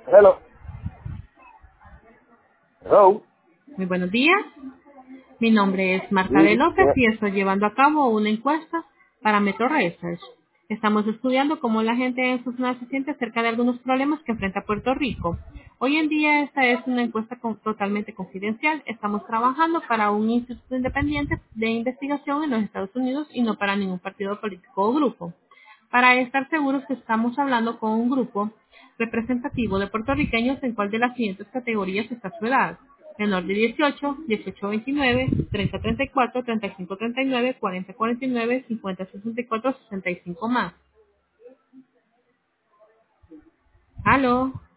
Hello. Hello. Muy buenos días. Mi nombre es Marta de Sí, López y estoy llevando a cabo una encuesta para Metro Research. Estamos estudiando cómo la gente en su zona se siente acerca de algunos problemas que enfrenta Puerto Rico. Hoy en día esta es una encuesta totalmente confidencial. Estamos trabajando para un instituto independiente de investigación en los Estados Unidos y no para ningún partido político o grupo. Para estar seguros que estamos hablando con un grupo representativo de puertorriqueños en cuál de las siguientes categorías está su edad. Menor de 18, 18 a 29, 30 a 34, 35 a 39, 40 a 49, 50 a 64, 65 más. ¿Aló?